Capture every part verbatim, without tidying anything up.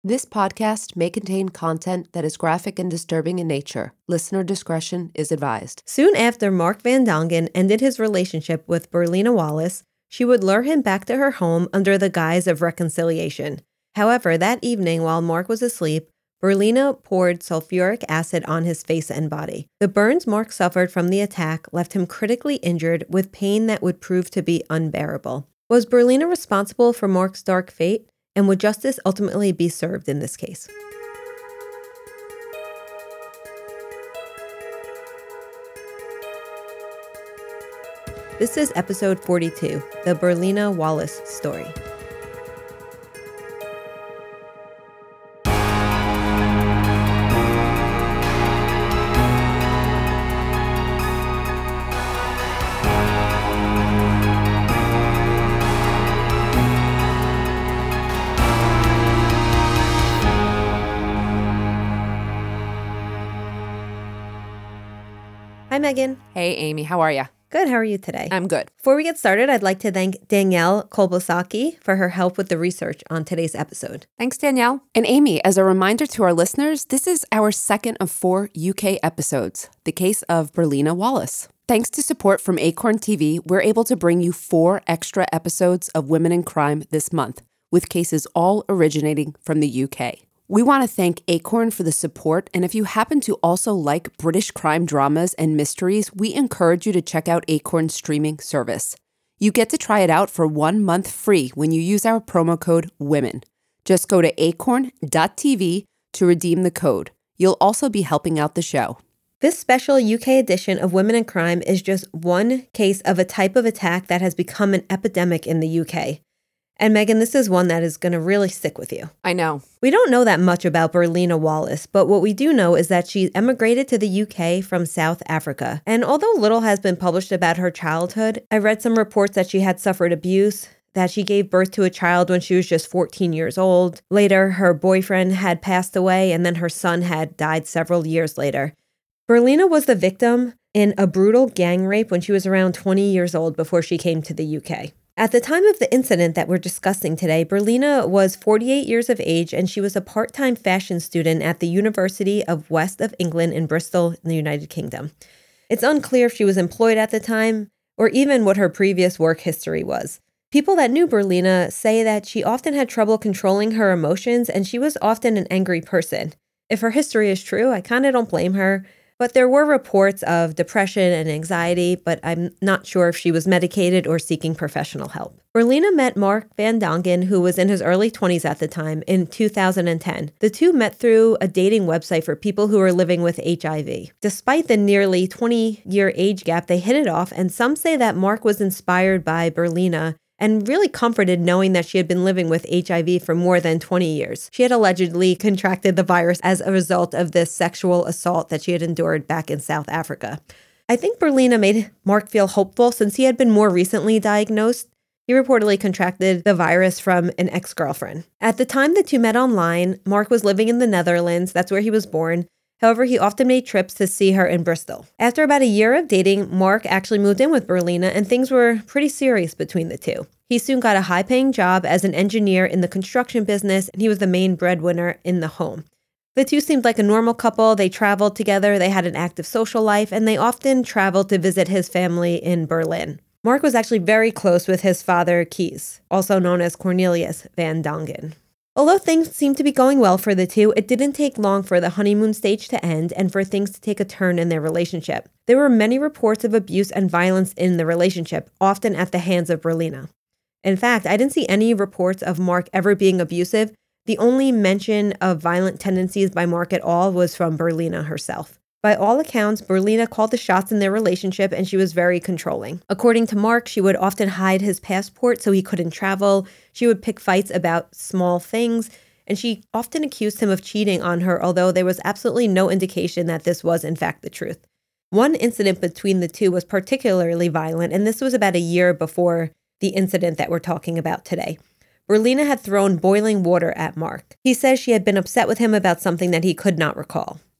This podcast may contain content that is graphic and disturbing in nature. Listener discretion is advised. Soon after Mark Van Dongen ended his relationship with Berlina Wallace, she would lure him back to her home under the guise of reconciliation. However, that evening while Mark was asleep, Berlina poured sulfuric acid on his face and body. The burns Mark suffered from the attack left him critically injured with pain that would prove to be unbearable. Was Berlina responsible for Mark's dark fate? And would justice ultimately be served in this case? This is episode forty-two, the Berlina Wallace story. Hi, Megan. Hey, Amy. How are you? Good. How are you today? I'm good. Before we get started, I'd like to thank Danielle Kolbasaki for her help with the research on today's episode. Thanks, Danielle. And Amy, as a reminder to our listeners, this is our second of four U K episodes, the case of Berlina Wallace. Thanks to support from Acorn T V, we're able to bring you four extra episodes of Women in Crime this month, with cases all originating from the U K. We want to thank Acorn for the support, and if you happen to also like British crime dramas and mysteries, we encourage you to check out Acorn's streaming service. You get to try it out for one month free when you use our promo code WOMEN. Just go to acorn dot t v to redeem the code. You'll also be helping out the show. This special U K edition of Women in Crime is just one case of a type of attack that has become an epidemic in the U K. And Megan, this is one that is going to really stick with you. I know. We don't know that much about Berlina Wallace, but what we do know is that she emigrated to the U K from South Africa. And although little has been published about her childhood, I read some reports that she had suffered abuse, that she gave birth to a child when she was just fourteen years old. Later, her boyfriend had passed away, and then her son had died several years later. Berlina was the victim in a brutal gang rape when she was around twenty years old before she came to the U K. At the time of the incident that we're discussing today, Berlina was forty-eight years of age, and she was a part-time fashion student at the University of West of England in Bristol in the United Kingdom. It's unclear if she was employed at the time or even what her previous work history was. People that knew Berlina say that she often had trouble controlling her emotions, and she was often an angry person. If her history is true, I kind of don't blame her. But there were reports of depression and anxiety, but I'm not sure if she was medicated or seeking professional help. Berlina met Mark Van Dongen, who was in his early twenties at the time, in two thousand ten. The two met through a dating website for people who were living with H I V. Despite the nearly twenty-year age gap, they hit it off, and some say that Mark was inspired by Berlina and really comforted knowing that she had been living with H I V for more than twenty years. She had allegedly contracted the virus as a result of this sexual assault that she had endured back in South Africa. I think Berlina made Mark feel hopeful since he had been more recently diagnosed. He reportedly contracted the virus from an ex-girlfriend. At the time the two met online, Mark was living in the Netherlands. That's where he was born. However, he often made trips to see her in Bristol. After about a year of dating, Mark actually moved in with Berlina, and things were pretty serious between the two. He soon got a high-paying job as an engineer in the construction business, and he was the main breadwinner in the home. The two seemed like a normal couple. They traveled together, they had an active social life, and they often traveled to visit his family in Berlin. Mark was actually very close with his father, Kees, also known as Cornelius Van Dongen. Although things seemed to be going well for the two, it didn't take long for the honeymoon stage to end and for things to take a turn in their relationship. There were many reports of abuse and violence in the relationship, often at the hands of Berlina. In fact, I didn't see any reports of Mark ever being abusive. The only mention of violent tendencies by Mark at all was from Berlina herself. By all accounts, Berlina called the shots in their relationship, and she was very controlling. According to Mark, she would often hide his passport so he couldn't travel. She would pick fights about small things, and she often accused him of cheating on her, although there was absolutely no indication that this was in fact the truth. One incident between the two was particularly violent, and this was about a year before the incident that we're talking about today. Berlina had thrown boiling water at Mark. He says she had been upset with him about something that he could not recall.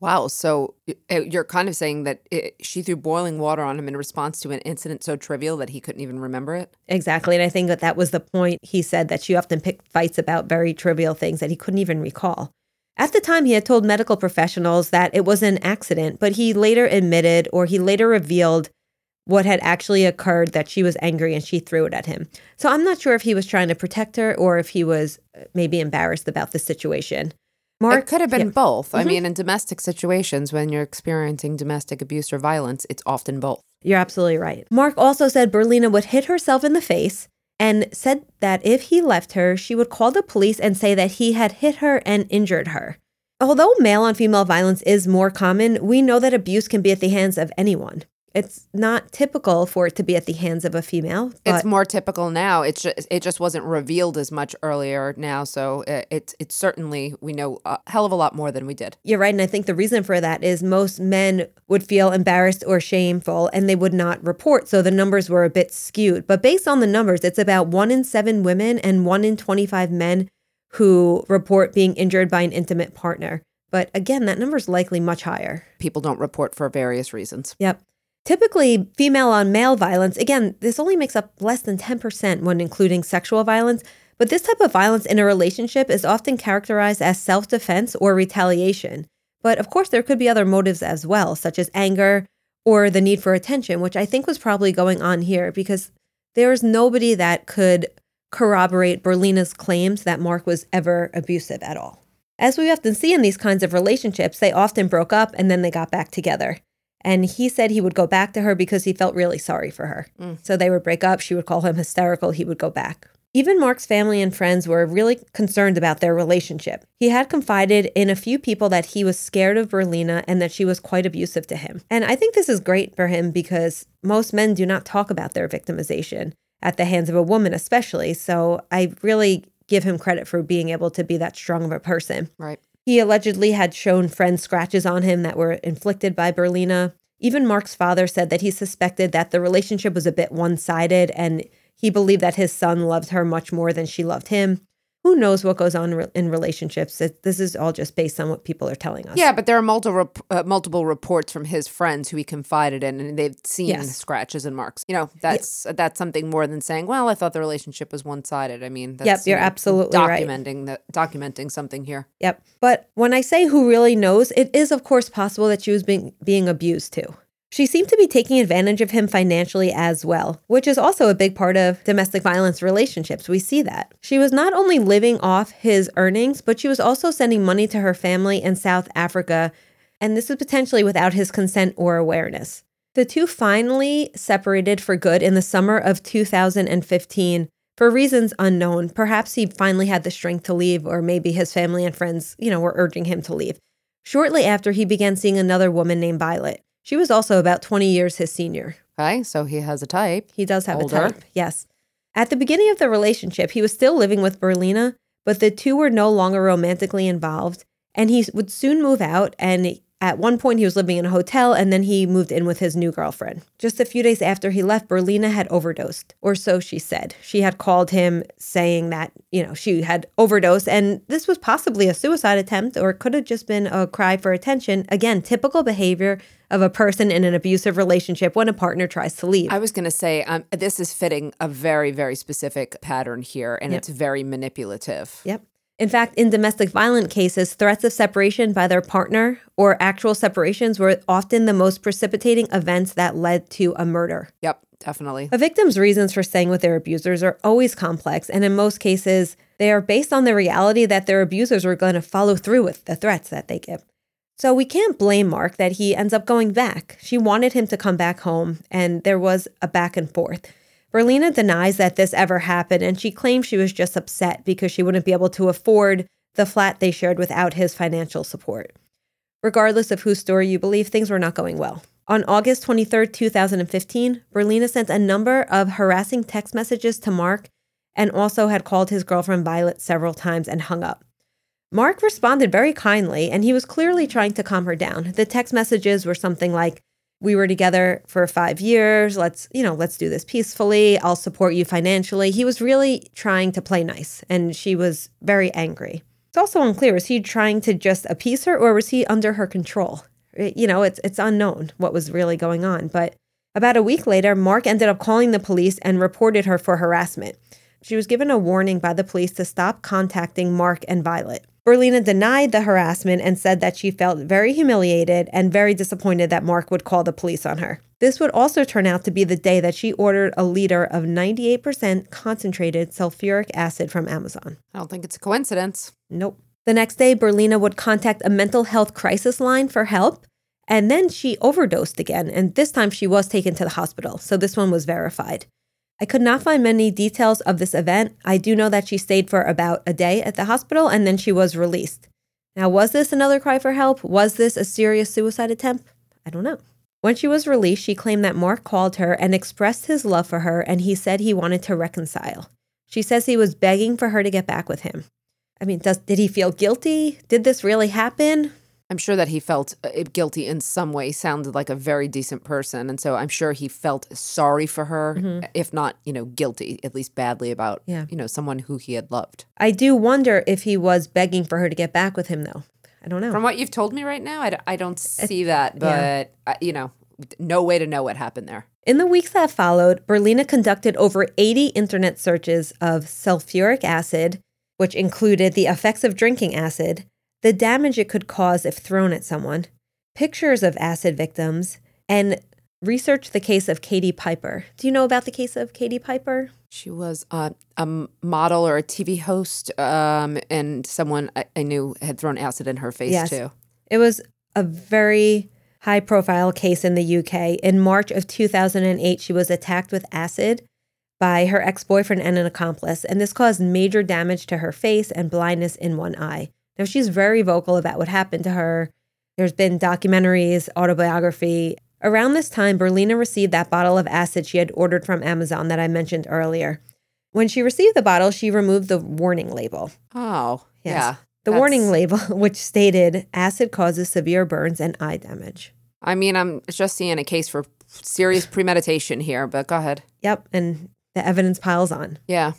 Wow. So y- you're kind of saying that it, she threw boiling water on him in response to an incident so trivial that he couldn't even remember it? Exactly. And I think that that was the point. He said that she often picked fights about very trivial things that he couldn't even recall. At the time, he had told medical professionals that it was an accident, but he later admitted, or he later revealed what had actually occurred, that she was angry and she threw it at him. So I'm not sure if he was trying to protect her or if he was maybe embarrassed about the situation. Mark, it could have been yeah. both. Mm-hmm. I mean, in domestic situations, when you're experiencing domestic abuse or violence, it's often both. You're absolutely right. Mark also said Berlina would hit herself in the face and said that if he left her, she would call the police and say that he had hit her and injured her. Although male-on-female violence is more common, we know that abuse can be at the hands of anyone. It's not typical for it to be at the hands of a female. But it's more typical now. It's just, it just wasn't revealed as much earlier now. So it, it's it's certainly, we know a hell of a lot more than we did. You're right. And I think the reason for that is most men would feel embarrassed or shameful and they would not report. So the numbers were a bit skewed. But based on the numbers, it's about one in seven women and one in twenty-five men who report being injured by an intimate partner. But again, that number is likely much higher. People don't report for various reasons. Yep. Typically, female-on-male violence, again, this only makes up less than ten percent when including sexual violence, but this type of violence in a relationship is often characterized as self-defense or retaliation. But of course, there could be other motives as well, such as anger or the need for attention, which I think was probably going on here because there's nobody that could corroborate Berlina's claims that Mark was ever abusive at all. As we often see in these kinds of relationships, they often broke up and then they got back together. And he said he would go back to her because he felt really sorry for her. Mm. So they would break up. She would call him hysterical. He would go back. Even Mark's family and friends were really concerned about their relationship. He had confided in a few people that he was scared of Berlina and that she was quite abusive to him. And I think this is great for him because most men do not talk about their victimization at the hands of a woman especially. So I really give him credit for being able to be that strong of a person. Right. He allegedly had shown friends scratches on him that were inflicted by Berlina. Even Mark's father said that he suspected that the relationship was a bit one-sided and he believed that his son loved her much more than she loved him. Who knows what goes on in relationships? This is all just based on what people are telling us. Yeah, but there are multiple uh, multiple reports from his friends who he confided in, and they've seen yes. scratches and marks. You know, that's yeah. that's something more than saying, "Well, I thought the relationship was one-sided." I mean, that's, yep, you're you know, absolutely documenting right. the, documenting something here. Yep. But when I say who really knows, it is of course possible that she was being being abused too. She seemed to be taking advantage of him financially as well, which is also a big part of domestic violence relationships. We see that. She was not only living off his earnings, but she was also sending money to her family in South Africa, and this was potentially without his consent or awareness. The two finally separated for good in the summer of two thousand fifteen for reasons unknown. Perhaps he finally had the strength to leave, or maybe his family and friends, you know, were urging him to leave. Shortly after, he began seeing another woman named Violet. She was also about twenty years his senior. Okay, so he has a type. He does have Older. a type, yes. At the beginning of the relationship, he was still living with Berlina, but the two were no longer romantically involved, and he would soon move out, and at one point he was living in a hotel, and then he moved in with his new girlfriend. Just a few days after he left, Berlina had overdosed, or so she said. She had called him saying that, you know, she had overdosed, and this was possibly a suicide attempt, or it could have just been a cry for attention. Again, typical behavior of a person in an abusive relationship when a partner tries to leave. I was going to say, um, this is fitting a very, very specific pattern here, and yep. it's very manipulative. Yep. In fact, in domestic violent cases, threats of separation by their partner or actual separations were often the most precipitating events that led to a murder. Yep, definitely. A victim's reasons for staying with their abusers are always complex, and in most cases, they are based on the reality that their abusers are going to follow through with the threats that they give. So we can't blame Mark that he ends up going back. She wanted him to come back home, and there was a back and forth. Berlina denies that this ever happened, and she claims she was just upset because she wouldn't be able to afford the flat they shared without his financial support. Regardless of whose story you believe, things were not going well. On August twenty-third, two thousand fifteen, Berlina sent a number of harassing text messages to Mark and also had called his girlfriend Violet several times and hung up. Mark responded very kindly, and he was clearly trying to calm her down. The text messages were something like, "We were together for five years. Let's, you know, let's do this peacefully. I'll support you financially." He was really trying to play nice, and she was very angry. It's also unclear. Was he trying to just appease her or was he under her control? You know, it's it's unknown what was really going on. But about a week later, Mark ended up calling the police and reported her for harassment. She was given a warning by the police to stop contacting Mark and Violet. Berlina denied the harassment and said that she felt very humiliated and very disappointed that Mark would call the police on her. This would also turn out to be the day that she ordered a liter of ninety-eight percent concentrated sulfuric acid from Amazon. I don't think it's a coincidence. Nope. The next day, Berlina would contact a mental health crisis line for help, and then she overdosed again, and this time she was taken to the hospital, so this one was verified. I could not find many details of this event. I do know that she stayed for about a day at the hospital, and then she was released. Now, was this another cry for help? Was this a serious suicide attempt? I don't know. When she was released, she claimed that Mark called her and expressed his love for her, and he said he wanted to reconcile. She says he was begging for her to get back with him. I mean, does did he feel guilty? Did this really happen? I'm sure that he felt guilty in some way. He sounded like a very decent person. And so I'm sure he felt sorry for her, mm-hmm. if not, you know, guilty, at least badly about, yeah. you know, someone who he had loved. I do wonder if he was begging for her to get back with him, though. I don't know. From what you've told me right now, I, d- I don't see that. But, yeah. uh, you know, no way to know what happened there. In the weeks that followed, Berlina conducted over eighty internet searches of sulfuric acid, which included the effects of drinking acid, the damage it could cause if thrown at someone, pictures of acid victims, and researched the case of Katie Piper. Do you know about the case of Katie Piper? She was uh, a model or a T V host, um, and someone I, I knew had thrown acid in her face, yes. too. It was a very high-profile case in the U K. In March of two thousand eight, she was attacked with acid by her ex-boyfriend and an accomplice, and this caused major damage to her face and blindness in one eye. Now, she's very vocal about what happened to her. There's been documentaries, autobiography. Around this time, Berlina received that bottle of acid she had ordered from Amazon that I mentioned earlier. When she received the bottle, she removed the warning label. Oh, yes. yeah. The warning label, which stated, acid causes severe burns and eye damage. I mean, I'm just seeing a case for serious premeditation here, but go ahead. Yep, and the evidence piles on. Yeah.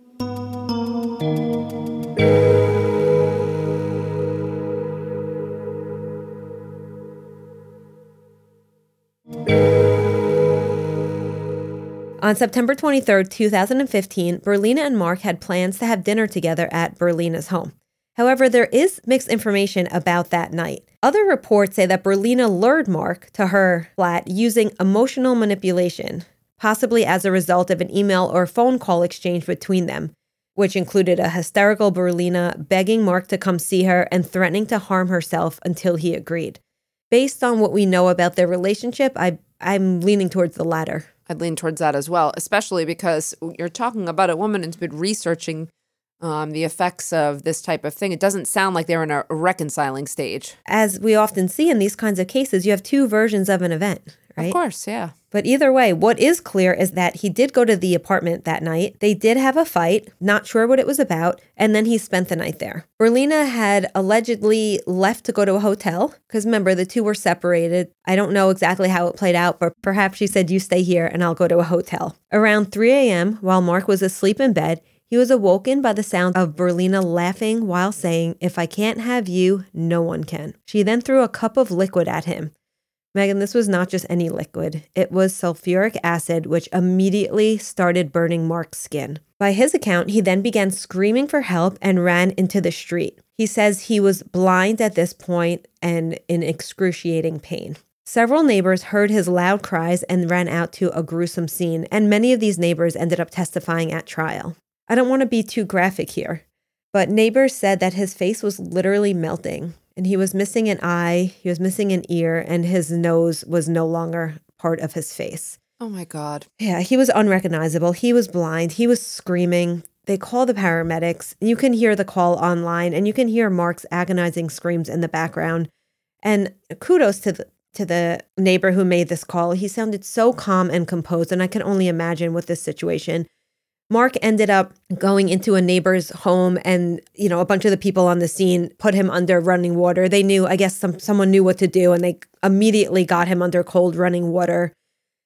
On September twenty-third, two thousand fifteen, Berlina and Mark had plans to have dinner together at Berlina's home. However, there is mixed information about that night. Other reports say that Berlina lured Mark to her flat using emotional manipulation, possibly as a result of an email or phone call exchange between them, which included a hysterical Berlina begging Mark to come see her and threatening to harm herself until he agreed. Based on what we know about their relationship, I, I'm leaning towards the latter. I'd lean towards that as well, especially because you're talking about a woman who's been researching um, the effects of this type of thing. It doesn't sound like they're in a reconciling stage. As we often see in these kinds of cases, you have two versions of an event, right? Of course, yeah. But either way, what is clear is that he did go to the apartment that night. They did have a fight, not sure what it was about, and then he spent the night there. Berlina had allegedly left to go to a hotel, because remember, the two were separated. I don't know exactly how it played out, but perhaps she said, you stay here and I'll go to a hotel. Around three a.m., while Mark was asleep in bed, he was awoken by the sound of Berlina laughing while saying, "If I can't have you, no one can." She then threw a cup of liquid at him. Megan, this was not just any liquid. It was sulfuric acid, which immediately started burning Mark's skin. By his account, he then began screaming for help and ran into the street. He says he was blind at this point and in excruciating pain. Several neighbors heard his loud cries and ran out to a gruesome scene, and many of these neighbors ended up testifying at trial. I don't want to be too graphic here, but neighbors said that his face was literally melting. And he was missing an eye, he was missing an ear, and his nose was no longer part of his face. Oh my God. Yeah, he was unrecognizable. He was blind. He was screaming. They called the paramedics. You can hear the call online, and you can hear Mark's agonizing screams in the background. And kudos to the to the neighbor who made this call. He sounded so calm and composed, and I can only imagine with this situation. Mark ended up going into a neighbor's home and, you know, a bunch of the people on the scene put him under running water. They knew, I guess some someone knew what to do, and they immediately got him under cold running water.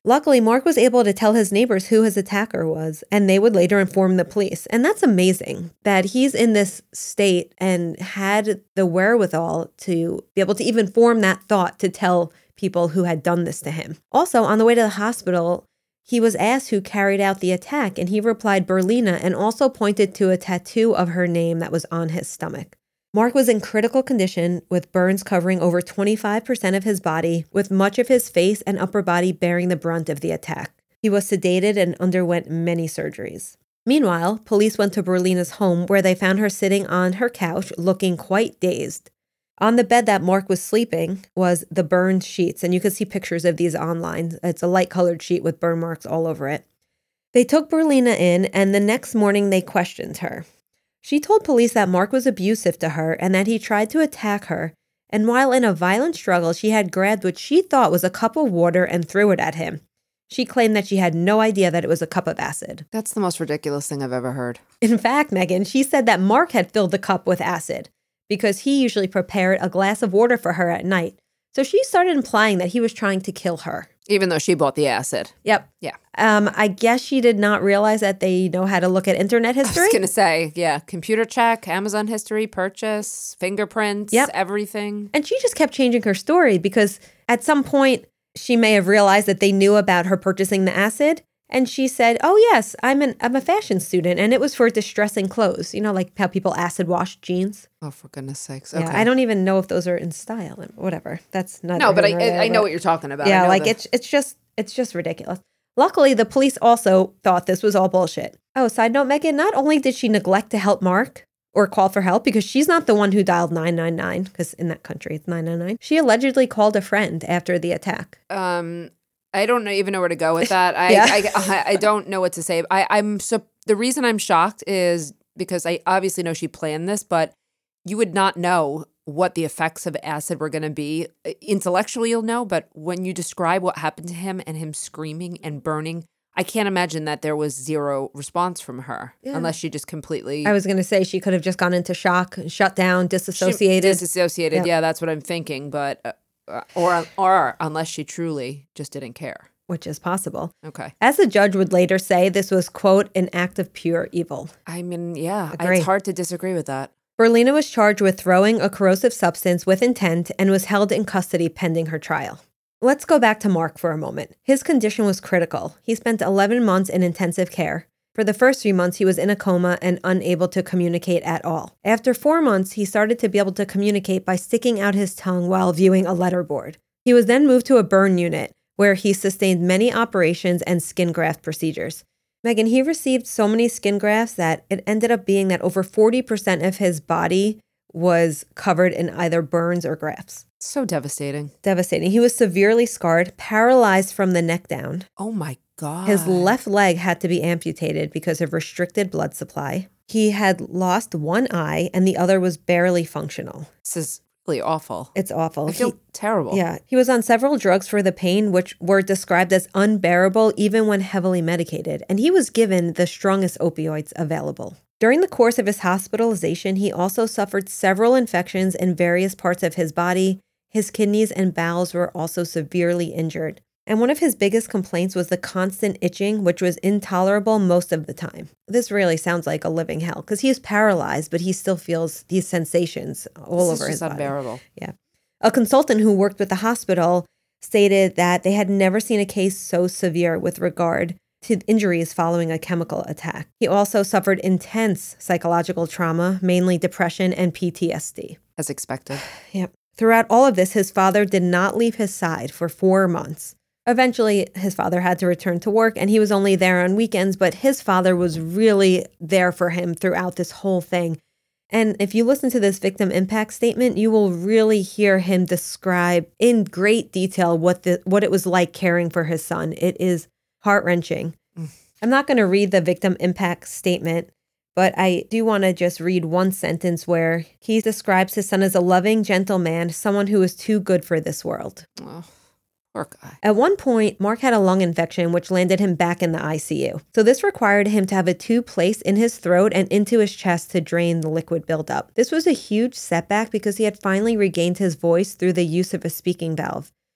Luckily, Mark was able to tell his neighbors who his attacker was, and they would later inform the police. And that's amazing that he's in this state and had the wherewithal to be able to even form that thought to tell people who had done this to him. Also, on the way to the hospital, he was asked who carried out the attack, and he replied Berlina and also pointed to a tattoo of her name that was on his stomach. Mark was in critical condition with burns covering over twenty-five percent of his body, with much of his face and upper body bearing the brunt of the attack. He was sedated and underwent many surgeries. Meanwhile, police went to Berlina's home where they found her sitting on her couch looking quite dazed. On the bed that Mark was sleeping was the burned sheets, and you can see pictures of these online. It's a light-colored sheet with burn marks all over it. They took Berlina in, and the next morning they questioned her. She told police that Mark was abusive to her and that he tried to attack her, and while in a violent struggle, she had grabbed what she thought was a cup of water and threw it at him. She claimed that she had no idea that it was a cup of acid. That's the most ridiculous thing I've ever heard. In fact, Megan, she said that Mark had filled the cup with acid because he usually prepared a glass of water for her at night. So she started implying that he was trying to kill her. Even though she bought the acid. Yep. Yeah. Um, I guess she did not realize that they know how to look at internet history. I was going to say, yeah, computer check, Amazon history, purchase, fingerprints, yep. everything. And she just kept changing her story because at some point she may have realized that they knew about her purchasing the acid. And she said, oh, yes, I'm an I'm a fashion student, and it was for distressing clothes. You know, like how people acid wash jeans. Oh, for goodness sakes. Okay. Yeah, I don't even know if those are in style. Whatever. That's not. No, but I there, I know but what you're talking about. Yeah, like it's it's just it's just ridiculous. Luckily, the police also thought this was all bullshit. Oh, side note, Megan, not only did she neglect to help Mark or call for help, because she's not the one who dialed nine nine nine, because in that country it's nine nine nine. She allegedly called a friend after the attack. Um. I don't even know where to go with that. I, yeah. I, I I don't know what to say. I, I'm so the reason I'm shocked is because I obviously know she planned this, but you would not know what the effects of acid were going to be. Intellectually, you'll know, but when you describe what happened to him and him screaming and burning, I can't imagine that there was zero response from her yeah. unless she just completely. I was going to say she could have just gone into shock, shut down, disassociated. She, disassociated, yeah. yeah, that's what I'm thinking, but. Uh, Uh, or or unless she truly just didn't care. Which is possible. Okay. As the judge would later say, this was, quote, an act of pure evil. I mean, yeah, Agree. It's hard to disagree with that. Berlina was charged with throwing a corrosive substance with intent and was held in custody pending her trial. Let's go back to Mark for a moment. His condition was critical. He spent eleven months in intensive care. For the first three months, he was in a coma and unable to communicate at all. After four months, he started to be able to communicate by sticking out his tongue while viewing a letterboard. He was then moved to a burn unit, where he sustained many operations and skin graft procedures. Megan, he received so many skin grafts that it ended up being that over forty percent of his body was covered in either burns or grafts. So devastating. Devastating. He was severely scarred, paralyzed from the neck down. Oh my God. His left leg had to be amputated because of restricted blood supply. He had lost one eye and the other was barely functional. This is really awful. It's awful. I feel he, terrible. Yeah. He was on several drugs for the pain, which were described as unbearable even when heavily medicated. And he was given the strongest opioids available. During the course of his hospitalization, he also suffered several infections in various parts of his body. His kidneys and bowels were also severely injured. And one of his biggest complaints was the constant itching, which was intolerable most of the time. This really sounds like a living hell because he is paralyzed, but he still feels these sensations all this over is his body. Unbearable. Yeah. A consultant who worked with the hospital stated that they had never seen a case so severe with regard to injuries following a chemical attack. He also suffered intense psychological trauma, mainly depression and P T S D. As expected. Yep. Throughout all of this, his father did not leave his side for four months. Eventually, his father had to return to work, and he was only there on weekends, but his father was really there for him throughout this whole thing. And if you listen to this victim impact statement, you will really hear him describe in great detail what the what it was like caring for his son. It is heart-wrenching. Mm. I'm not going to read the victim impact statement, but I do want to just read one sentence where he describes his son as a loving, gentle man, someone who is too good for this world. Oh. Poor guy. At one point, Mark had a lung infection, which landed him back in the I C U. So this required him to have a tube placed in his throat and into his chest to drain the liquid buildup. This was a huge setback because he had finally regained his voice through the use of a speaking valve.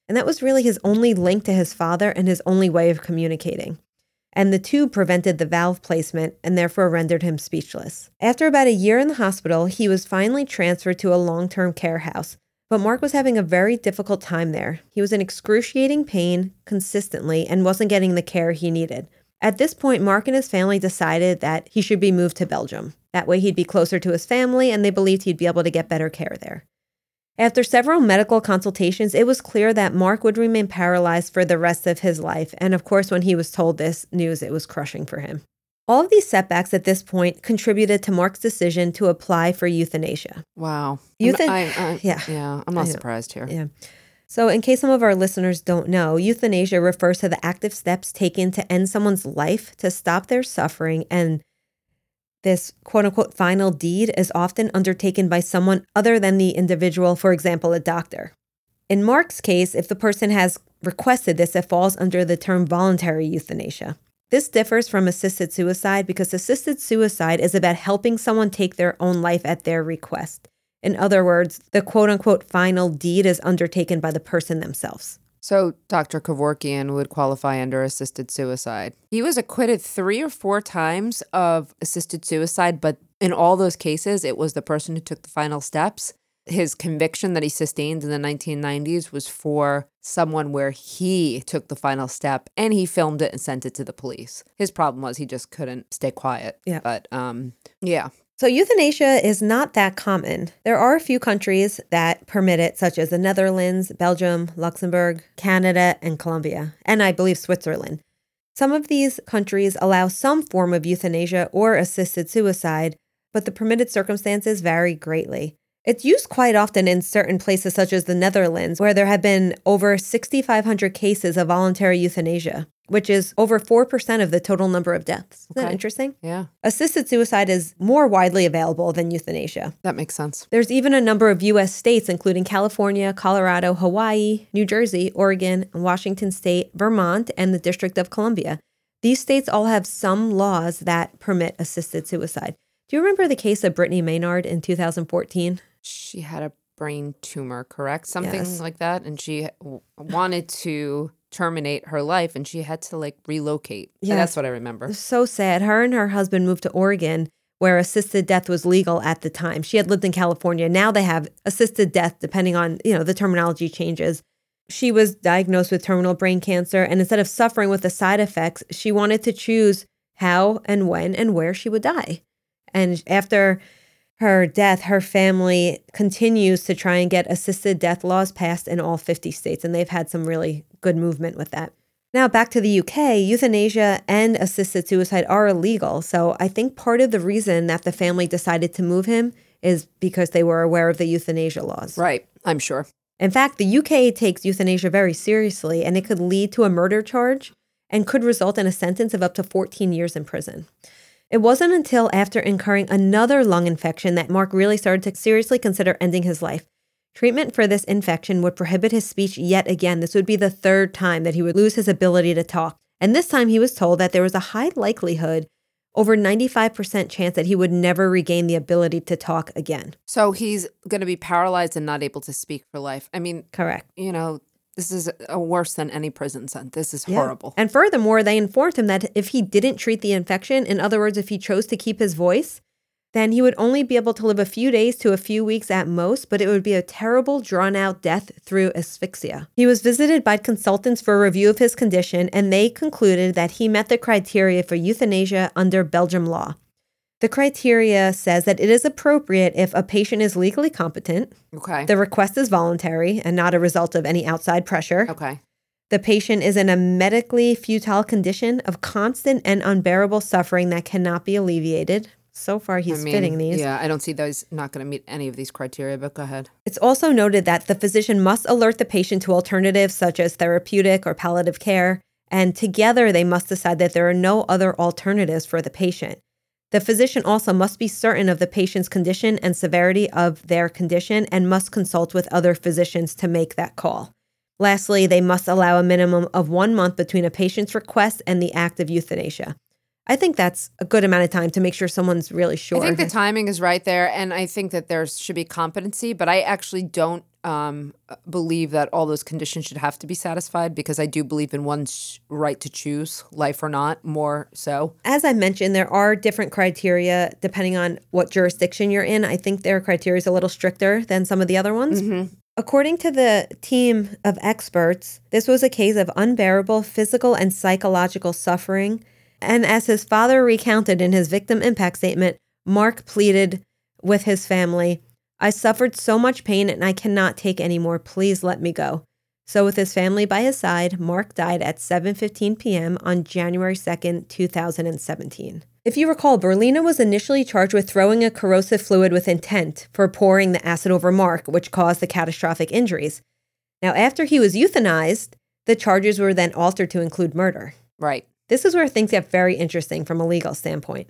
And that was really his only link to his father and his only way of communicating. And the tube prevented the valve placement and therefore rendered him speechless. After about a year in the hospital, he was finally transferred to a long-term care house. But Mark was having a very difficult time there. He was in excruciating pain consistently and wasn't getting the care he needed. At this point, Mark and his family decided that he should be moved to Belgium. That way he'd be closer to his family, and they believed he'd be able to get better care there. After several medical consultations, it was clear that Mark would remain paralyzed for the rest of his life. And of course, when he was told this news, it was crushing for him. All of these setbacks at this point contributed to Mark's decision to apply for euthanasia. Wow. Euthan- I, I, yeah. Yeah, I'm not surprised here. Yeah. So in case some of our listeners don't know, euthanasia refers to the active steps taken to end someone's life, to stop their suffering, and this quote-unquote final deed is often undertaken by someone other than the individual, for example, a doctor. In Mark's case, if the person has requested this, it falls under the term voluntary euthanasia. This differs from assisted suicide because assisted suicide is about helping someone take their own life at their request. In other words, the quote-unquote final deed is undertaken by the person themselves. So Doctor Kevorkian would qualify under assisted suicide. He was acquitted three or four times of assisted suicide, but in all those cases, it was the person who took the final steps. His conviction that he sustained in the nineteen nineties was for someone where he took the final step and he filmed it and sent it to the police. His problem was he just couldn't stay quiet. Yeah. But um, yeah. So euthanasia is not that common. There are a few countries that permit it, such as the Netherlands, Belgium, Luxembourg, Canada, and Colombia, and I believe Switzerland. Some of these countries allow some form of euthanasia or assisted suicide, but the permitted circumstances vary greatly. It's used quite often in certain places such as the Netherlands, where there have been over six thousand five hundred cases of voluntary euthanasia, which is over four percent of the total number of deaths. Isn't Okay. that interesting? Yeah. Assisted suicide is more widely available than euthanasia. That makes sense. There's even a number of U S states, including California, Colorado, Hawaii, New Jersey, Oregon, Washington State, Vermont, and the District of Columbia. These states all have some laws that permit assisted suicide. Do you remember the case of Brittany Maynard in two thousand fourteen? She had a brain tumor, correct? Something Yes. like that. And she w- wanted to terminate her life and she had to like relocate. Yeah, Yes. that's what I remember. So sad. Her and her husband moved to Oregon, where assisted death was legal at the time. She had lived in California. Now they have assisted death, depending on, you know, the terminology changes. She was diagnosed with terminal brain cancer, and instead of suffering with the side effects, she wanted to choose how and when and where she would die. And after her death, her family continues to try and get assisted death laws passed in all fifty states, and they've had some really good movement with that. Now, back to the U K, euthanasia and assisted suicide are illegal, so I think part of the reason that the family decided to move him is because they were aware of the euthanasia laws. Right. I'm sure. In fact, the U K takes euthanasia very seriously, and it could lead to a murder charge and could result in a sentence of up to fourteen years in prison. It wasn't until after incurring another lung infection that Mark really started to seriously consider ending his life. Treatment for this infection would prohibit his speech yet again. This would be the third time that he would lose his ability to talk. And this time he was told that there was a high likelihood, over ninety-five percent chance, that he would never regain the ability to talk again. So he's going to be paralyzed and not able to speak for life. I mean, Correct. you know, this is a worse than any prison sentence. This is Yeah. horrible. And furthermore, they informed him that if he didn't treat the infection, in other words, if he chose to keep his voice, then he would only be able to live a few days to a few weeks at most, but it would be a terrible, drawn-out death through asphyxia. He was visited by consultants for a review of his condition, and they concluded that he met the criteria for euthanasia under Belgium law. The criteria says that it is appropriate if a patient is legally competent, Okay. the request is voluntary and not a result of any outside pressure, Okay. the patient is in a medically futile condition of constant and unbearable suffering that cannot be alleviated. So far, he's I mean, fitting these. Yeah, I don't see those not going to meet any of these criteria, but go ahead. It's also noted that the physician must alert the patient to alternatives such as therapeutic or palliative care, and together they must decide that there are no other alternatives for the patient. The physician also must be certain of the patient's condition and severity of their condition and must consult with other physicians to make that call. Lastly, they must allow a minimum of one month between a patient's request and the act of euthanasia. I think that's a good amount of time to make sure someone's really sure. I think the timing is right there, and I think that there should be competency, but I actually don't um, believe that all those conditions should have to be satisfied because I do believe in one's right to choose, life or not, more so. As I mentioned, there are different criteria depending on what jurisdiction you're in. I think their criteria is a little stricter than some of the other ones. Mm-hmm. According to the team of experts, this was a case of unbearable physical and psychological suffering. And as his father recounted in his victim impact statement, Mark pleaded with his family, "I suffered so much pain and I cannot take any more. Please let me go." So with his family by his side, Mark died at seven fifteen p.m. on January second, two thousand seventeen. If you recall, Berlina was initially charged with throwing a corrosive fluid with intent for pouring the acid over Mark, which caused the catastrophic injuries. Now, after he was euthanized, the charges were then altered to include murder. Right. This is where things get very interesting from a legal standpoint.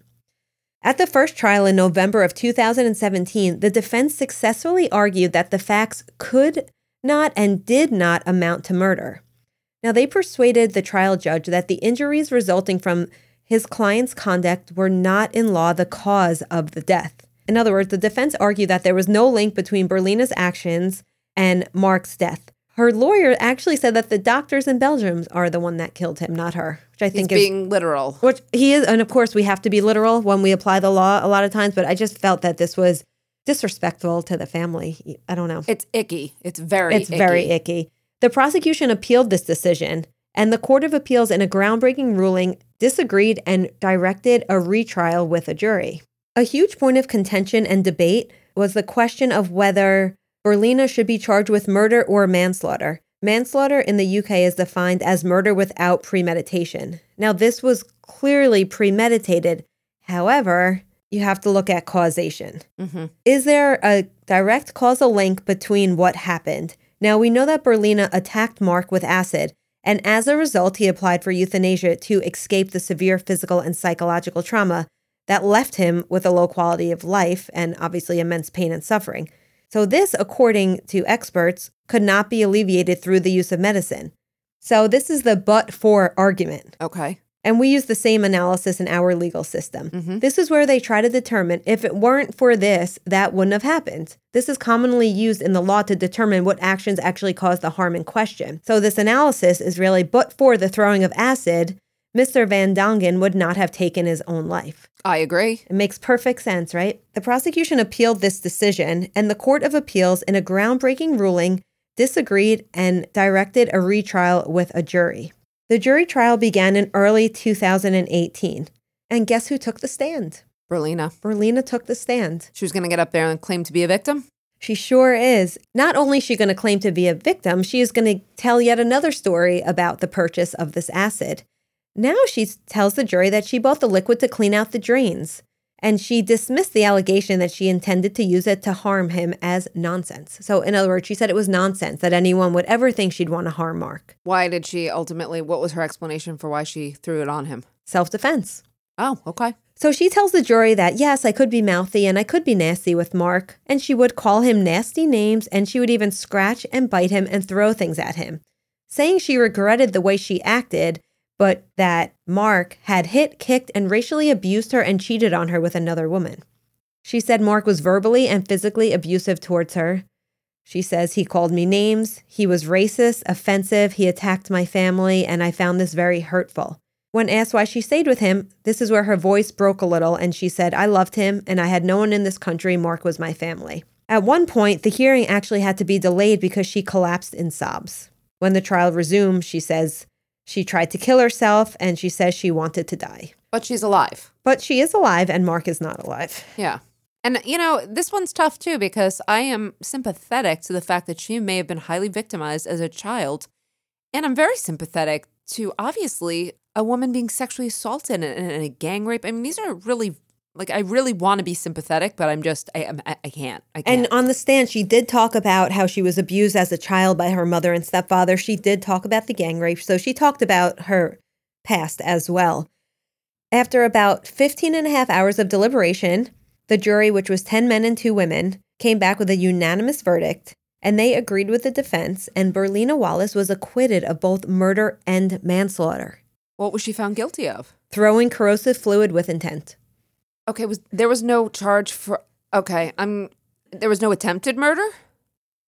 At the first trial in November of two thousand seventeen, the defense successfully argued that the facts could not and did not amount to murder. Now, they persuaded the trial judge that the injuries resulting from his client's conduct were not in law the cause of the death. In other words, the defense argued that there was no link between Berlina's actions and Mark's death. Her lawyer actually said that the doctors in Belgium are the one that killed him, not her, which I think He's is being literal. Which he is, and of course we have to be literal when we apply the law a lot of times, but I just felt that this was disrespectful to the family. I don't know. It's icky. It's very It's icky. very icky. The prosecution appealed this decision, and the Court of Appeals, in a groundbreaking ruling, disagreed and directed a retrial with a jury. A huge point of contention and debate was the question of whether Berlina should be charged with murder or manslaughter. Manslaughter in the U K is defined as murder without premeditation. Now, this was clearly premeditated. However, you have to look at causation. Mm-hmm. Is there a direct causal link between what happened? Now, we know that Berlina attacked Mark with acid, and as a result, he applied for euthanasia to escape the severe physical and psychological trauma that left him with a low quality of life and obviously immense pain and suffering. So this, according to experts, could not be alleviated through the use of medicine. So this is the but-for argument. Okay. And we use the same analysis in our legal system. Mm-hmm. This is where they try to determine if it weren't for this, that wouldn't have happened. This is commonly used in the law to determine what actions actually caused the harm in question. So this analysis is really, but for the throwing of acid, Mister Van Dongen would not have taken his own life. I agree. It makes perfect sense, right? The prosecution appealed this decision, and the Court of Appeals, in a groundbreaking ruling, disagreed and directed a retrial with a jury. The jury trial began in early two thousand eighteen. And guess who took the stand? Berlina. Berlina took the stand. She was going to get up there and claim to be a victim? She sure is. Not only is she going to claim to be a victim, she is going to tell yet another story about the purchase of this acid. Now she tells the jury that she bought the liquid to clean out the drains, and she dismissed the allegation that she intended to use it to harm him as nonsense. So in other words, she said it was nonsense that anyone would ever think she'd want to harm Mark. Why did she ultimately, what was her explanation for why she threw it on him? Self-defense. Oh, okay. So she tells the jury that, yes, I could be mouthy and I could be nasty with Mark, and she would call him nasty names, and she would even scratch and bite him and throw things at him, saying she regretted the way she acted, but that Mark had hit, kicked, and racially abused her and cheated on her with another woman. She said Mark was verbally and physically abusive towards her. She says he called me names, he was racist, offensive, he attacked my family, and I found this very hurtful. When asked why she stayed with him, this is where her voice broke a little, and she said, I loved him, and I had no one in this country. Mark was my family. At one point, the hearing actually had to be delayed because she collapsed in sobs. When the trial resumed, she says, she tried to kill herself, and she says she wanted to die. But she's alive. But she is alive, and Mark is not alive. Yeah. And, you know, this one's tough, too, because I am sympathetic to the fact that she may have been highly victimized as a child. And I'm very sympathetic to, obviously, a woman being sexually assaulted and, and a gang rape. I mean, these are really, like, I really want to be sympathetic, but I'm just, I, I'm, I can't. I can't. And on the stand, she did talk about how she was abused as a child by her mother and stepfather. She did talk about the gang rape. So she talked about her past as well. After about fifteen and a half hours of deliberation, the jury, which was ten men and two women, came back with a unanimous verdict, and they agreed with the defense, and Berlina Wallace was acquitted of both murder and manslaughter. What was she found guilty of? Throwing corrosive fluid with intent. Okay, was there was no charge for, okay, I'm, there was no attempted murder?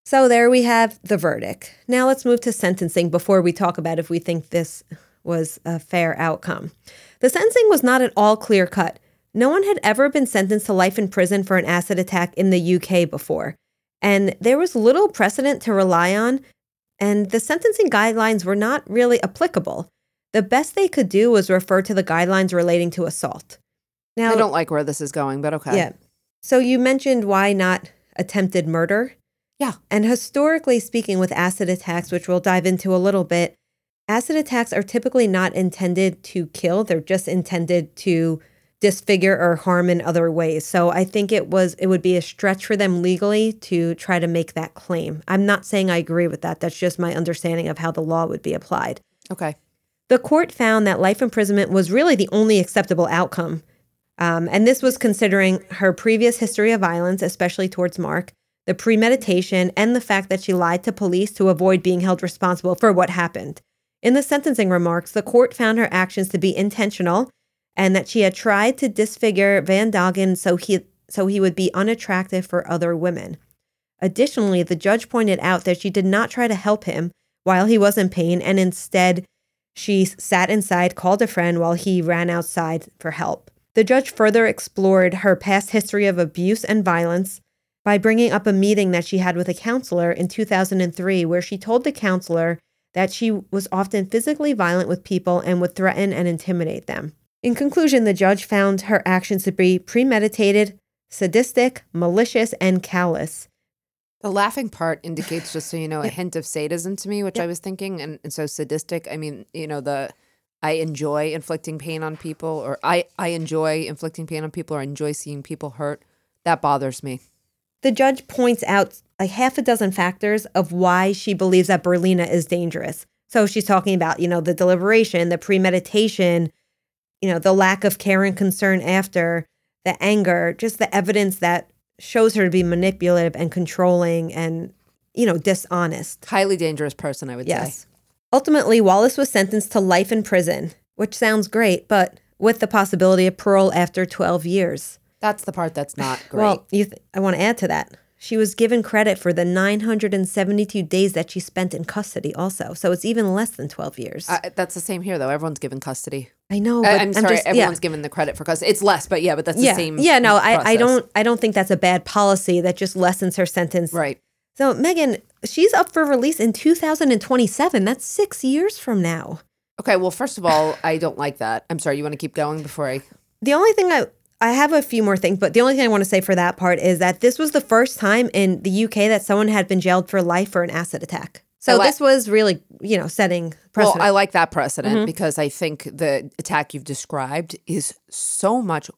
So there we have the verdict. Now let's move to sentencing before we talk about if we think this was a fair outcome. The sentencing was not at all clear-cut. No one had ever been sentenced to life in prison for an acid attack in the U K before, and there was little precedent to rely on, and the sentencing guidelines were not really applicable. The best they could do was refer to the guidelines relating to assault. Now, I don't like where this is going, but okay. Yeah. So you mentioned why not attempted murder? Yeah. And historically speaking, with acid attacks, which we'll dive into a little bit, acid attacks are typically not intended to kill. They're just intended to disfigure or harm in other ways. So I think it was it would be a stretch for them legally to try to make that claim. I'm not saying I agree with that. That's just my understanding of how the law would be applied. Okay. The court found that life imprisonment was really the only acceptable outcome. Um, and this was considering her previous history of violence, especially towards Mark, the premeditation, and the fact that she lied to police to avoid being held responsible for what happened. In the sentencing remarks, the court found her actions to be intentional and that she had tried to disfigure Van Doggen so he so he would be unattractive for other women. Additionally, the judge pointed out that she did not try to help him while he was in pain, and instead she sat inside, called a friend while he ran outside for help. The judge further explored her past history of abuse and violence by bringing up a meeting that she had with a counselor in two thousand three, where she told the counselor that she was often physically violent with people and would threaten and intimidate them. In conclusion, the judge found her actions to be premeditated, sadistic, malicious, and callous. The laughing part indicates, just so you know, a hint of sadism to me, which yep. I was thinking. And, and so sadistic, I mean, you know, the I enjoy inflicting pain on people, or I, I enjoy inflicting pain on people, or I enjoy seeing people hurt. That bothers me. The judge points out like half a dozen factors of why she believes that Berlina is dangerous. So she's talking about, you know, the deliberation, the premeditation, you know, the lack of care and concern after, the anger, just the evidence that shows her to be manipulative and controlling and, you know, dishonest. Highly dangerous person, I would yes. say. Ultimately, Wallace was sentenced to life in prison, which sounds great, but with the possibility of parole after twelve years. That's the part that's not great. Well, you th- I want to add to that. She was given credit for the nine hundred seventy-two days that she spent in custody also. So it's even less than twelve years. Uh, that's the same here, though. Everyone's given custody. I know. But But I'm, I'm sorry, just, everyone's yeah. given the credit for custody. It's less, but yeah, but that's yeah. the same Yeah, no, I, I process. don't I don't think that's a bad policy that just lessens her sentence. Right. So, Megan, she's up for release in two thousand twenty-seven. That's six years from now. Okay, well, first of all, I don't like that. I'm sorry, you want to keep going before I... The only thing I... I have a few more things, but the only thing I want to say for that part is that this was the first time in the U K that someone had been jailed for life for an acid attack. So li- this was really, you know, setting precedent. Well, I like that precedent Mm-hmm. because I think the attack you've described is so much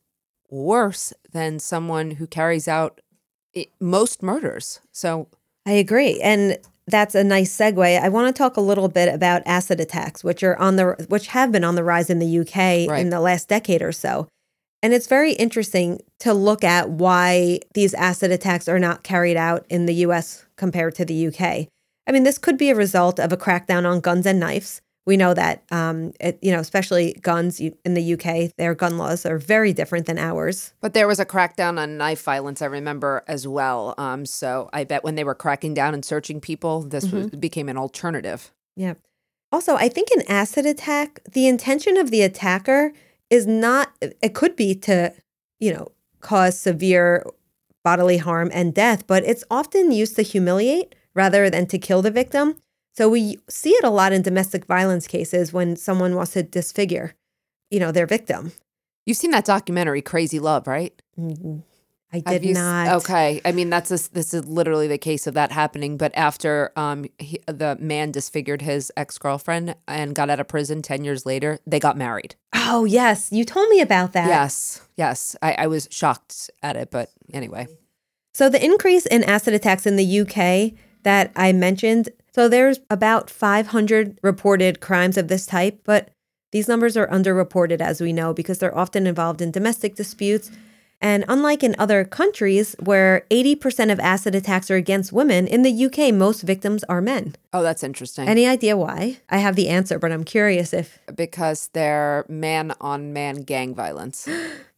worse than someone who carries out it, most murders. So I agree. And that's a nice segue. I want to talk a little bit about acid attacks, which are on the which have been on the rise in the U K Right. in the last decade or so. And it's very interesting to look at why these acid attacks are not carried out in the U S compared to the U K. I mean, this could be a result of a crackdown on guns and knives. We know that, um, it, you know, especially guns in the U K, their gun laws are very different than ours. But there was a crackdown on knife violence, I remember, as well. Um, so I bet when they were cracking down and searching people, this Mm-hmm. was, became an alternative. Yeah. Also, I think an acid attack, the intention of the attacker is not, it could be to, you know, cause severe bodily harm and death, but it's often used to humiliate rather than to kill the victim. So we see it a lot in domestic violence cases when someone wants to disfigure, you know, their victim. You've seen that documentary, Crazy Love, right? Mm-hmm. I Have did you s- not. Okay. I mean, that's a, this is literally the case of that happening. But after um, he, the man disfigured his ex-girlfriend and got out of prison ten years later, they got married. Oh, yes. You told me about that. Yes. Yes. I, I was shocked at it. But anyway. So the increase in acid attacks in the U K that I mentioned, so there's about five hundred reported crimes of this type, but these numbers are underreported, as we know, because they're often involved in domestic disputes. And unlike in other countries where eighty percent of acid attacks are against women, in the U K, most victims are men. Oh, that's interesting. Any idea why? I have the answer, but I'm curious if... Because they're man-on-man gang violence.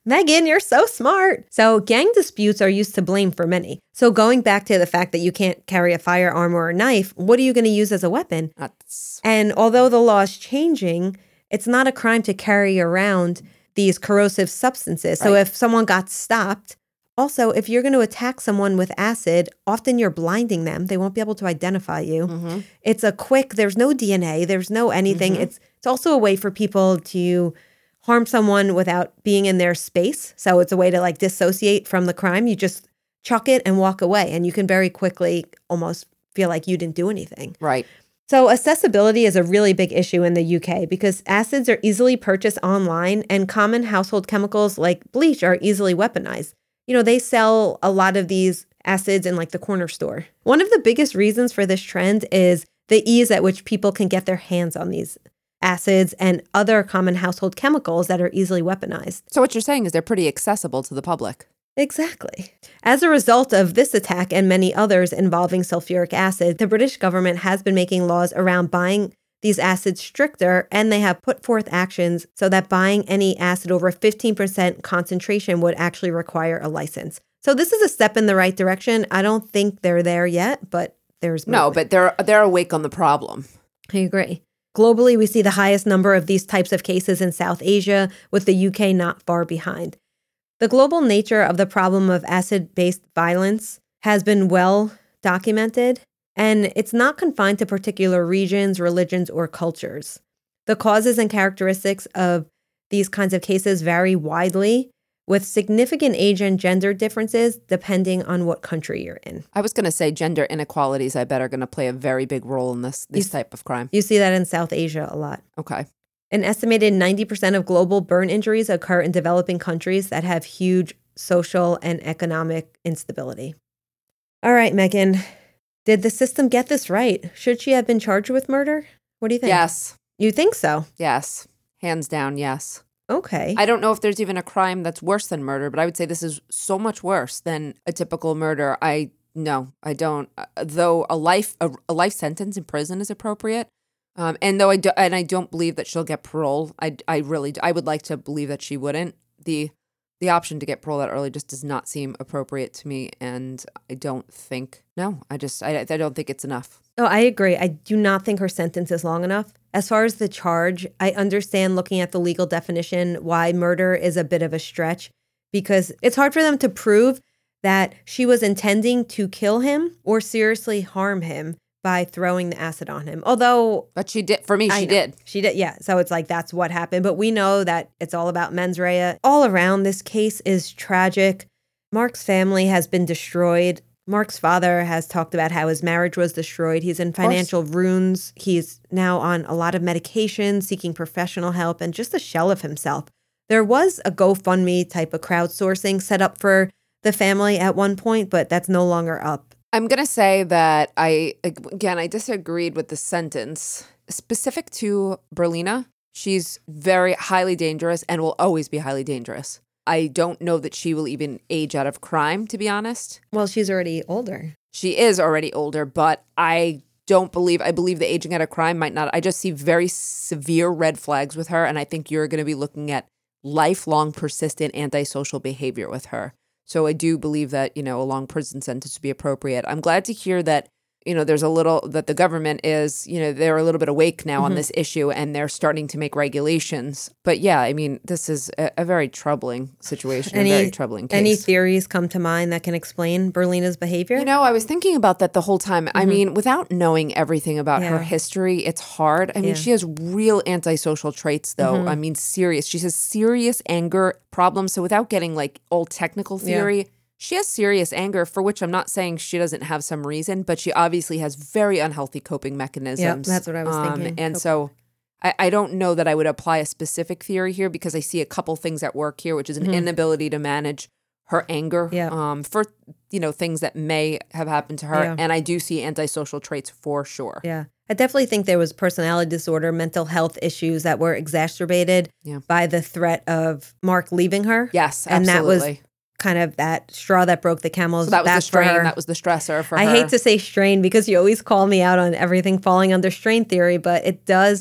Megan, you're so smart. So gang disputes are used to blame for many. So going back to the fact that you can't carry a firearm or a knife, what are you going to use as a weapon? That's... And although the law is changing, it's not a crime to carry around these corrosive substances. So Right. if someone got stopped, also, if you're going to attack someone with acid, often you're blinding them. They won't be able to identify you. Mm-hmm. It's a quick, there's no D N A, there's no anything. Mm-hmm. It's it's also a way for people to harm someone without being in their space. So it's a way to like dissociate from the crime. You just chuck it and walk away, and you can very quickly almost feel like you didn't do anything. Right. So accessibility is a really big issue in the U K because acids are easily purchased online and common household chemicals like bleach are easily weaponized. You know, they sell a lot of these acids in like the corner store. One of the biggest reasons for this trend is the ease at which people can get their hands on these acids and other common household chemicals that are easily weaponized. So what you're saying is they're pretty accessible to the public. Exactly. As a result of this attack and many others involving sulfuric acid, the British government has been making laws around buying these acids stricter, and they have put forth actions so that buying any acid over fifteen percent concentration would actually require a license. So this is a step in the right direction. I don't think they're there yet, but there's No, movement. but they're they're awake on the problem. I agree. Globally, we see the highest number of these types of cases in South Asia, with the U K not far behind. The global nature of the problem of acid-based violence has been well documented, and it's not confined to particular regions, religions, or cultures. The causes and characteristics of these kinds of cases vary widely, with significant age and gender differences depending on what country you're in. I was going to say gender inequalities, I bet, are going to play a very big role in this this You- type of crime. You see that in South Asia a lot. Okay. An estimated ninety percent of global burn injuries occur in developing countries that have huge social and economic instability. All right, Megan, did the system get this right? Should she have been charged with murder? What do you think? Yes. You think so? Yes. Hands down, yes. Okay. I don't know if there's even a crime that's worse than murder, but I would say this is so much worse than a typical murder. I no, I don't. Uh, though a life a, a life sentence in prison is appropriate, um, and though I do, and I don't believe that she'll get parole. I I really I would like to believe that she wouldn't. The the option to get parole that early just does not seem appropriate to me, and I don't think no. I just I I don't think it's enough. Oh, I agree. I do not think her sentence is long enough. As far as the charge, I understand looking at the legal definition why murder is a bit of a stretch, because it's hard for them to prove that she was intending to kill him or seriously harm him by throwing the acid on him. Although But she did for me. I She know. did. She did, yeah. So it's like that's what happened. But we know that it's all about mens rea. All around, this case is tragic. Mark's family has been destroyed. Mark's father has talked about how his marriage was destroyed. He's in financial ruins. He's now on a lot of medication, seeking professional help, and just a shell of himself. There was a GoFundMe type of crowdsourcing set up for the family at one point, but that's no longer up. I'm going to say that I, again, I disagreed with the sentence. Specific to Berlina, she's very highly dangerous and will always be highly dangerous. I don't know that she will even age out of crime, to be honest. Well, she's already older. She is already older, but I don't believe, I believe the aging out of crime might not, I just see very severe red flags with her, and I think you're going to be looking at lifelong persistent antisocial behavior with her. So I do believe that, you know, a long prison sentence would be appropriate. I'm glad to hear that, you know, there's a little, that the government is, you know, they're a little bit awake now mm-hmm. on this issue and they're starting to make regulations. But yeah, I mean, this is a, a very troubling situation, any, a very troubling case. Any theories come to mind that can explain Berlina's behavior? You know, I was thinking about that the whole time. Mm-hmm. I mean, without knowing everything about yeah. her history, it's hard. I mean, yeah. she has real antisocial traits, though. Mm-hmm. I mean, serious. She has serious anger problems. So without getting like old technical theory, yeah. she has serious anger, for which I'm not saying she doesn't have some reason, but she obviously has very unhealthy coping mechanisms. Yeah, that's what I was um, thinking. And Cop- so I, I don't know that I would apply a specific theory here because I see a couple things at work here, which is an mm-hmm. inability to manage her anger yeah. um, for, you know, things that may have happened to her. Yeah. And I do see antisocial traits for sure. Yeah. I definitely think there was personality disorder, mental health issues that were exacerbated yeah. by the threat of Mark leaving her. Yes, and absolutely. And that was kind of that straw that broke the camel's so that was back the strain, for her. That was the stressor for I her. hate to say strain because you always call me out on everything falling under strain theory, but it does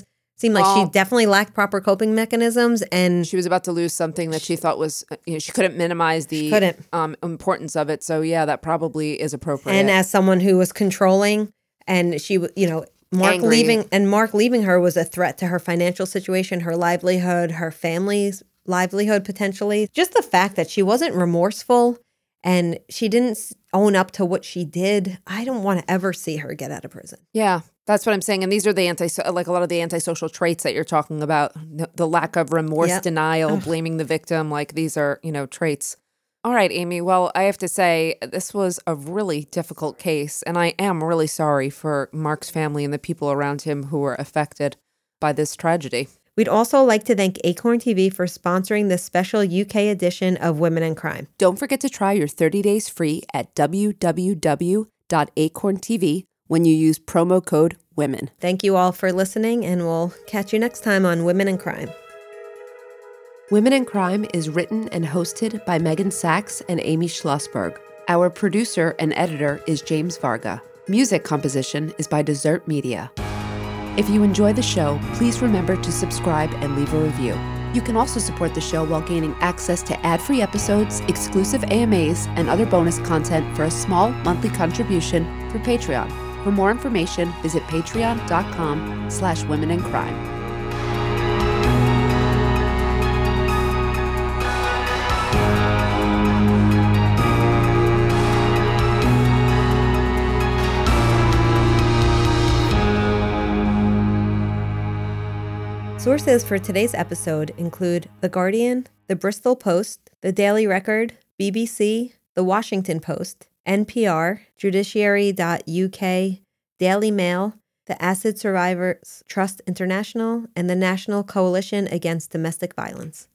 seemed like Well, she definitely lacked proper coping mechanisms, and she was about to lose something that she thought was, uh, you know, she couldn't minimize the couldn't. Um, importance of it. So yeah, that probably is appropriate. And as someone who was controlling, and she, w- you know, Mark Angry. leaving and Mark leaving her was a threat to her financial situation, her livelihood, her family's livelihood potentially. Just the fact that she wasn't remorseful and she didn't s- own up to what she did. I don't want to ever see her get out of prison. Yeah, that's what I'm saying. And these are the anti, like a lot of the antisocial traits that you're talking about. The, the lack of remorse, Yep. denial, Ugh. blaming the victim. Like these are, you know, traits. All right, Amy. Well, I have to say, this was a really difficult case. And I am really sorry for Mark's family and the people around him who were affected by this tragedy. We'd also like to thank Acorn T V for sponsoring this special U K edition of Women in Crime. Don't forget to try your thirty days free at w w w dot acorn t v when you use promo code WOMEN. Thank you all for listening, and we'll catch you next time on Women in Crime. Women in Crime is written and hosted by Megan Sachs and Amy Schlossberg. Our producer and editor is James Varga. Music composition is by Desert Media. If you enjoy the show, please remember to subscribe and leave a review. You can also support the show while gaining access to ad-free episodes, exclusive A M As, and other bonus content for a small monthly contribution through Patreon. For more information, visit patreon.com slash women in crime. Sources for today's episode include The Guardian, The Bristol Post, The Daily Record, B B C, The Washington Post, N P R, Judiciary dot U K, Daily Mail, the Acid Survivors Trust International, and the National Coalition Against Domestic Violence.